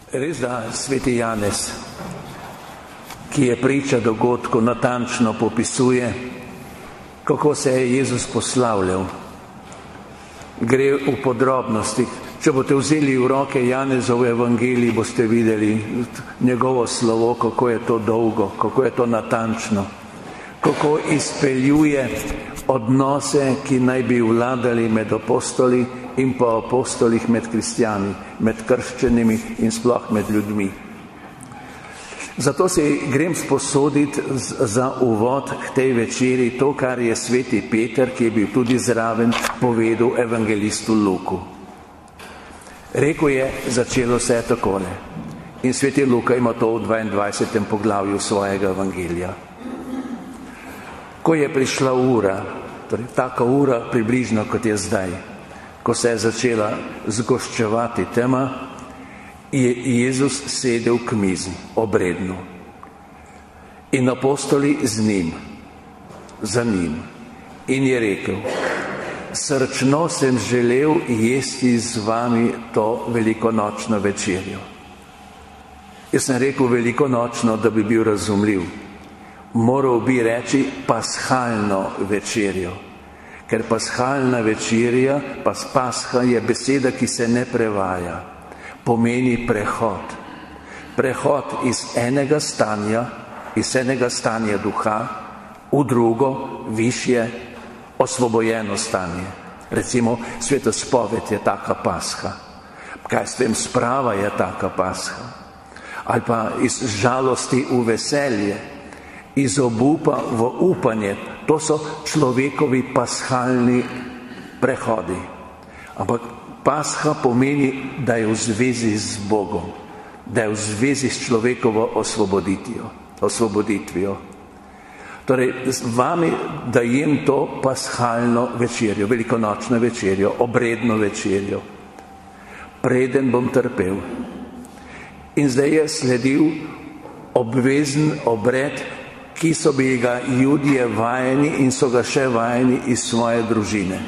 Res da sveti Janez, ki je priča dogodku, natančno popisuje, kako se je Jezus poslavljal. Gre v podrobnostih. Če boste vzeli v roke Janezov evangelij, boste videli njegovo slovo, kako je to dolgo, kako je to natančno, kako izpeljuje odnose, ki naj bi vladali med apostoli in pa apostolih med kristjani, med krščenimi in sploh med ljudmi. Zato si grem sposoditi za uvod k tej večeri to, kar je sveti Peter, ki je bil tudi zraven, povedal evangelistu Luku. Rekel je, začelo se je takole. In sveti Luka ima to v 22. poglavju svojega evangelija. Ko je prišla ura, torej taka ura približno kot je zdaj, ko se je začela zgoščevati tema, je Jezus sedel k mizi, obredno. In apostoli z njim, za njim. In je rekel, srčno sem želel jesti z vami to velikonočno večerjo. Jaz sem rekel velikonočno, da bi bil razumljiv. Moral bi reči pashalno večerjo. Ker pashalna večerja, pasha je beseda, ki se ne prevaja. Pomeni prehod. Prehod iz enega stanja duha v drugo, višje, osvobojeno stanje. Recimo, svetospoved je taka pasha. Kaj s tem sprava je taka pasha? Ali pa iz žalosti v veselje, iz obupa v upanje. To so človekovi pashalni prehodi. Ampak pasha pomeni, da je v zvezi z Bogom, da je v zvezi s človekovo osvoboditvijo. Torej, z vami dajem to pashalno večerjo, velikonočno večerjo, obredno večerjo. Preden bom trpel. In zdaj je sledil obvezen obred, ki so bili ga Judje vajeni in so ga še vajeni iz svoje družine.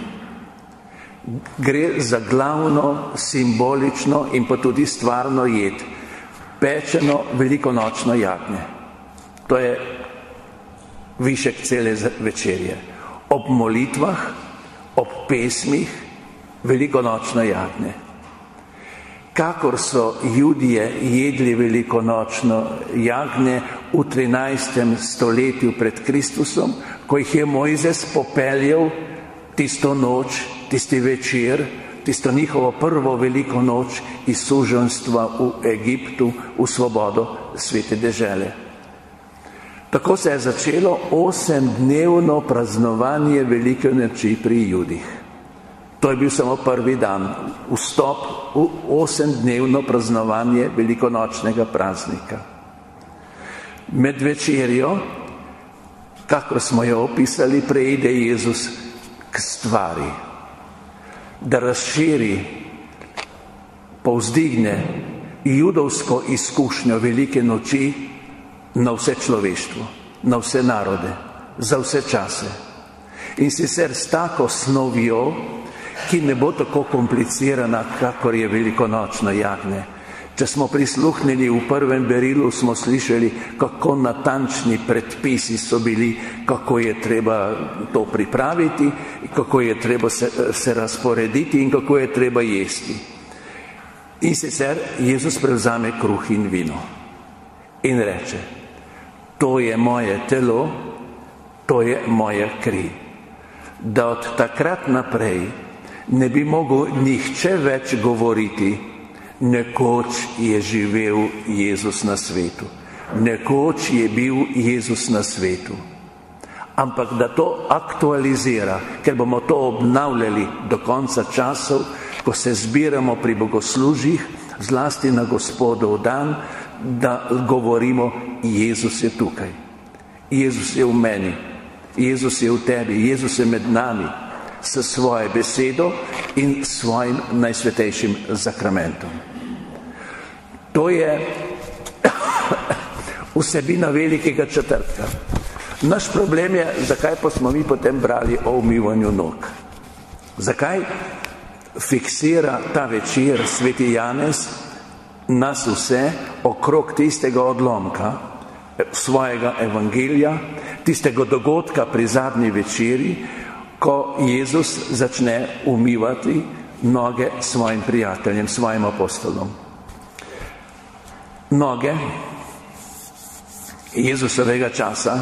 Gre za glavno, simbolično in pa tudi stvarno jed, pečeno velikonočno jagnje. To je višek cele večerje. Ob molitvah, ob pesmih, velikonočno jagnje. Kakor so Judje jedli velikonočno jagnje v 13. stoletju pred Kristusom, ko jih je Mojzes popeljal tisto noč, tisti večer, tisto njihovo prvo veliko noč iz suženjstva v Egiptu, v svobodo svete dežele. Tako se je začelo 8-dnevno praznovanje velike noči pri Judih. To je bil samo prvi dan, vstop v 8-dnevno praznovanje velikonočnega praznika. Med večerjo, kakor smo jo opisali, preide Jezus k stvari, da razširi, povzdigne judovsko izkušnjo velike noči na vse človeštvo, na vse narode, za vse čase. In sicer s tako snovjo, ki ne bo tako komplicirana, kakor je velikonočno jagnje. Če smo prisluhnili v prvem berilu, smo slišali, kako natančni predpisi so bili, kako je treba to pripraviti, kako je treba se razporediti in kako je treba jesti. In sicer Jezus prevzame kruh in vino in reče, to je moje telo, to je moja kri. Da od takrat naprej ne bi mogel nihče več govoriti, nekoč je živel Jezus na svetu, nekoč je bil Jezus na svetu. Ampak da to aktualizira, ker bomo to obnavljali do konca časov, ko se zbiramo pri bogoslužjih, zlasti na Gospodov dan, da govorimo, Jezus je tukaj, Jezus je v meni, Jezus je v tebi, Jezus je med nami, s svojo besedo in svojim najsvetejšim sakramentom. To je vsebina velikega četrtka. Naš problem je, zakaj pa smo mi potem brali o umivanju nog. Zakaj fiksira ta večer sveti Janez nas vse okrog tistega odlomka svojega evangelija, tistega dogodka pri zadnji večeri, ko Jezus začne umivati noge svojim prijateljem, svojim apostolom. Noge Jezusovega časa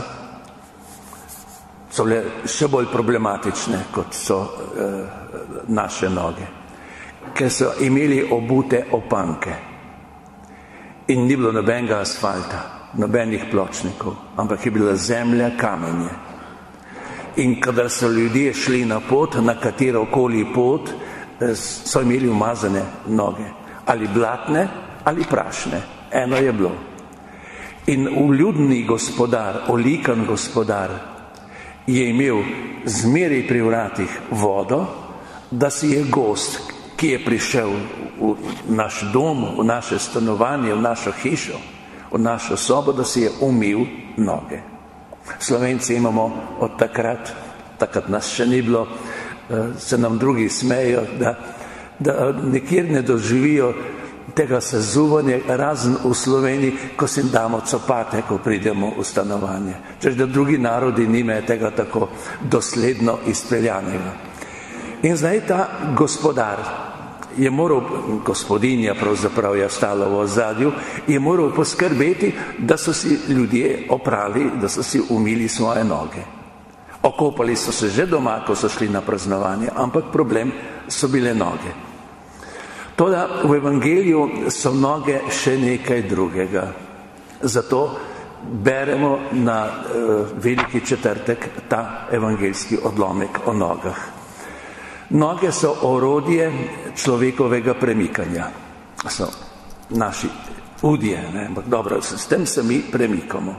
so bile še bolj problematične, kot so naše noge, ker so imeli obute opanke in ni bilo nobenega asfalta, nobenih pločnikov, ampak je bila zemlja, kamenje. In kadar so ljudje šli na pot, na katerokoli pot, so imeli umazane noge, ali blatne, ali prašne. Eno je bilo. In vljudni gospodar, olikan gospodar, je imel zmeraj pri vratih vodo, da si je gost, ki je prišel v naš dom, v naše stanovanje, v našo hišo, v našo sobo, da si je umil noge. Slovenci imamo od takrat nas še ni bilo, se nam drugi smejo, da nikjer ne doživijo tega sezuvanja, razen v Sloveniji, ko si damo copate, ko pridemo v stanovanje. Češ, da drugi narodi nimajo tega tako dosledno izpeljanega. In zdaj ta gospodar je moral, gospodinja pravzaprav je ostala v ozadju, je moral poskrbeti, da so si ljudje oprali, da so si umili svoje noge. Okopali so se že doma, ko so šli na praznovanje, ampak problem so bile noge. Toda v evangeliju so noge še nekaj drugega. Zato beremo na Veliki četrtek ta evangeljski odlomek o nogah. Noge so orodje človekovega premikanja. So naši udje, ampak dobro, s tem se mi premikamo.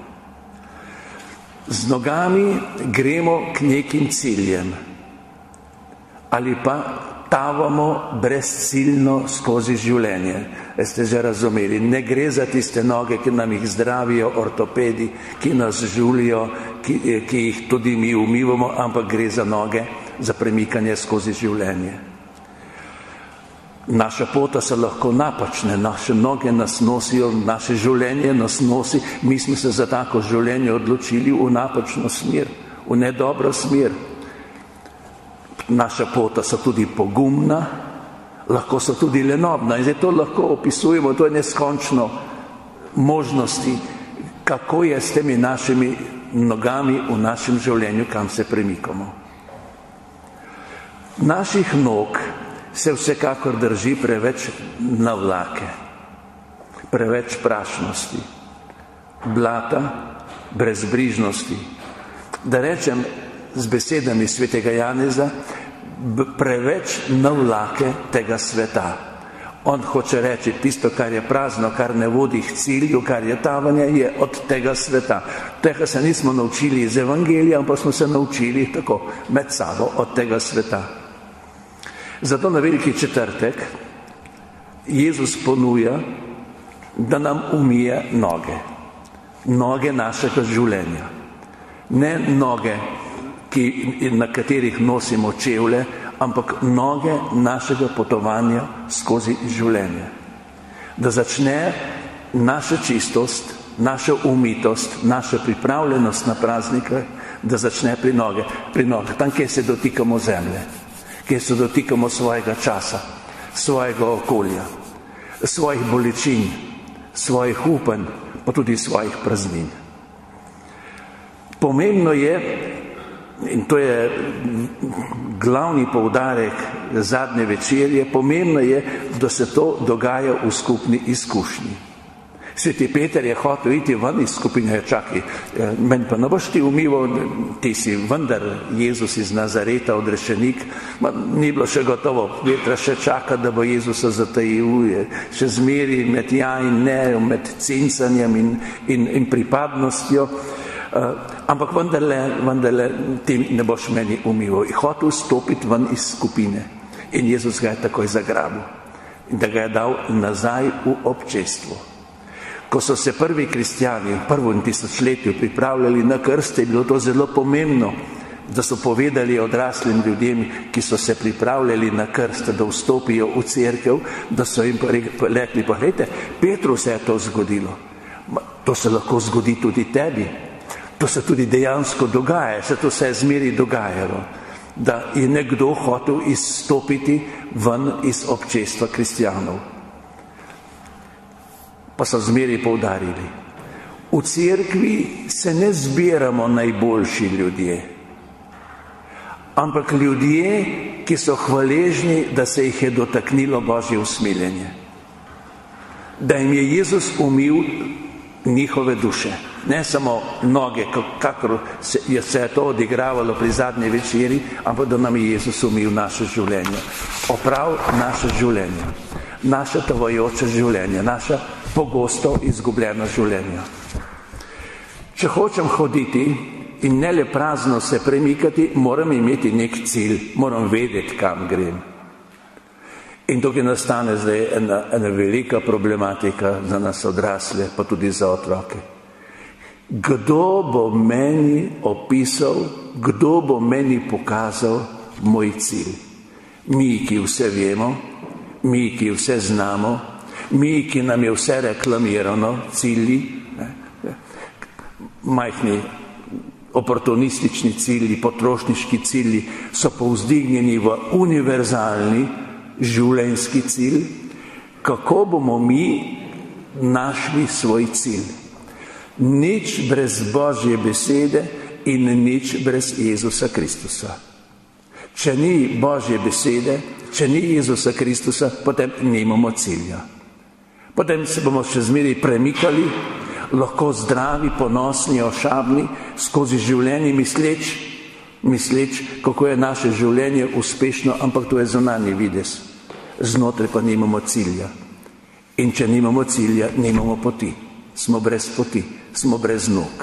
Z nogami gremo k nekim ciljem. Ali pa tavamo brezciljno skozi življenje. Ste že razumeli, ne gre za tiste noge, ki nam jih zdravijo ortopedi, ki nas žulijo, ki jih tudi mi umivamo, ampak gre za noge, za premikanje skozi življenje. Naša pota so lahko napačne, naše noge nas nosijo, naše življenje nas nosi, mi smo se za tako življenje odločili v napačno smer, v nedobro smer. Naša pota so tudi pogumna, lahko so tudi lenobna in zdaj to lahko opisujemo, to je neskončno možnosti, kako je s temi našimi nogami v našem življenju, kam se premikamo. Naših nog se vsekakor drži preveč navlake, preveč prašnosti, blata, brezbrižnosti. Da rečem z besedami svetega Janeza, preveč navlake tega sveta. On hoče reči, tisto, kar je prazno, kar ne vodi k cilju, kar je tavanje, je od tega sveta. Tega se nismo naučili iz evangelija, ampak smo se naučili tako med sabo od tega sveta. Zato na Veliki četrtek Jezus ponuja, da nam umije noge. Noge našega življenja. Ne noge, na katerih nosimo čevlje, ampak noge našega potovanja skozi življenje. Da začne naša čistost, naša umitost, naša pripravljenost na praznike, da začne pri nogah, tam, kjer se dotikamo zemlje, kjer se dotikamo svojega časa, svojega okolja, svojih bolečin, svojih upanj, pa tudi svojih praznin. Pomembno je, in to je glavni poudarek zadnje večerje, pomembno je, da se to dogaja v skupni izkušnji. Sveti Peter je hotel iti ven iz skupine, čakaj, meni pa ne boš ti umival, ti si vendar Jezus iz Nazareta, odrešenik, ni bilo še gotovo, Petra še čaka, da bo Jezusa zatajil, še zmeri med ja in ne, med cencanjem in pripadnostjo, ampak vendarle ti ne boš meni umival. In hotel stopiti ven iz skupine in Jezus ga je takoj zagrabil in da ga je dal nazaj v občestvo. Ko so se prvi kristjani v prvem tisočletju pripravljali na krst, je bilo to zelo pomembno, da so povedali odraslim ljudem, ki so se pripravljali na krst, da vstopijo v cerkev, da so jim rekli, pa glejte, Petru se je to zgodilo. To se lahko zgodi tudi tebi. To se tudi dejansko dogaja, se to se je zmeri dogajalo, da je nekdo hotel izstopiti ven iz občestva kristjanov. Pa so zmeri poudarili, v cerkvi se ne zbiramo najboljši ljudje, ampak ljudje, ki so hvaležni, da se jih je dotaknilo Božje usmiljenje. Da jim je Jezus umil njihove duše, ne samo noge, kakor se je to odigravalo pri zadnji večeri, ampak da nam je Jezus umil naše življenje, oprav naše življenje, naše tavajoče življenje, naša pogosto izgubljena življenja. Če hočem hoditi in ne le prazno se premikati, moram imeti nek cilj, moram vedeti, kam grem. In tukaj nastane zdaj ena velika problematika za nas odrasle, pa tudi za otroke. Kdo bo meni opisal, kdo bo meni pokazal moj cilj? Mi, ki vse vemo, mi, ki vse znamo, mi, ki nam je vse reklamirano, cilji, majhni oportunistični cilji, potrošniški cilji so povzdignjeni v univerzalni življenjski cilj. Kako bomo mi našli svoj cilj? Nič brez Božje besede in nič brez Jezusa Kristusa. Če ni Božje besede, če ni Jezusa Kristusa, potem nimamo cilja. Potem se bomo še zmeraj premikali, lahko zdravi, ponosni, ošabni, skozi življenje misleč, kako je naše življenje uspešno, ampak to je zunanji videz. Znotraj pa nimamo cilja. In če nimamo cilja, nimamo poti. Smo brez poti, smo brez nog.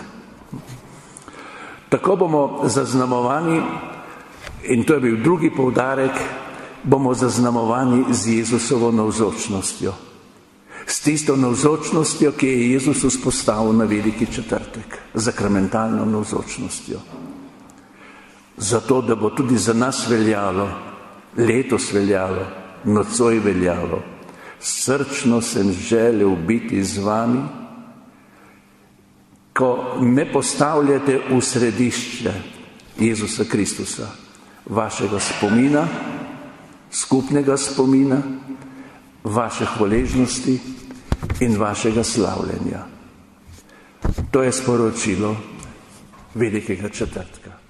Tako bomo zaznamovani, in to je bil drugi poudarek, bomo zaznamovani z Jezusovo navzočnostjo. S tisto navzočnostjo, ki je Jezus vzpostavil na Veliki četrtek, sakramentalno navzočnostjo. Zato, da bo tudi za nas veljalo, letos veljalo, nocoj veljalo. Srčno sem želel biti z vami, ko me postavljate v središče Jezusa Kristusa, vašega spomina, skupnega spomina, vaše hvaležnosti in vašega slavljenja. To je sporočilo Velikega četrtka.